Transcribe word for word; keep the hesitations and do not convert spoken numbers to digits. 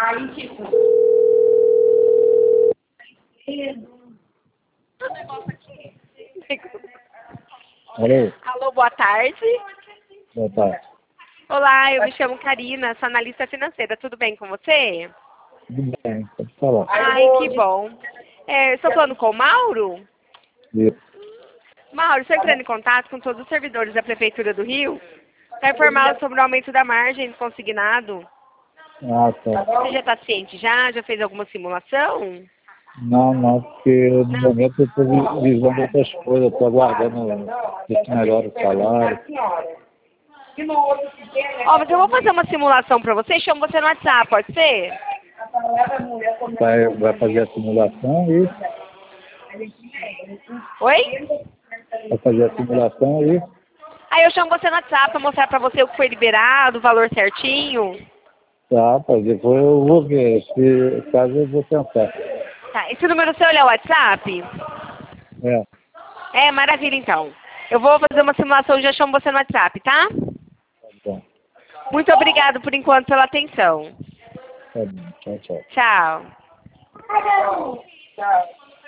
Aí, tipo... Alô? Alô, boa tarde. Boa tarde. Olá, eu me chamo Karina, sou analista financeira. Tudo bem com você? Tudo bem, pode falar. Ai, que bom. É, estou falando com o Mauro? Isso. Mauro, estou entrando em contato com todos os servidores da Prefeitura do Rio para informar sobre o aumento da margem do consignado. Ah, tá. Você já está ciente já? Já fez alguma simulação? Não, não, porque no Não. momento eu estou visando outras coisas, estou aguardando ver se melhora o salário. Ó, mas eu vou fazer uma simulação para você. Chamo você no WhatsApp, pode ser? Vai, vai fazer a simulação e Oi? vai fazer a simulação e Aí eu chamo você no WhatsApp para mostrar para você o que foi liberado, o valor certinho. tá, pá, depois eu vou ver. Se caso eu vou tentar. Tá, esse número seu é o WhatsApp? É, É, maravilha então. Eu vou fazer uma simulação e já chamo você no WhatsApp, tá? tá bom. Muito obrigado por enquanto pela atenção. Tá bom, tchau, tchau. Tchau. Tchau.